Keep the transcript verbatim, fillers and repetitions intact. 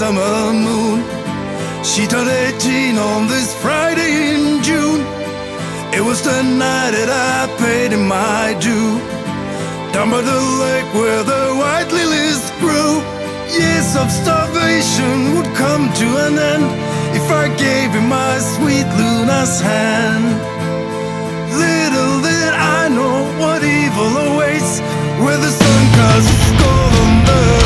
summer moon. She turned eighteen on this Friday in June. It was the night that I paid him my due. Down by the lake where the white lilies grew. Years of starvation would come to an end if I gave him my sweet Luna's hand. Little did I know what evil awaits, where the sun casts its gold on the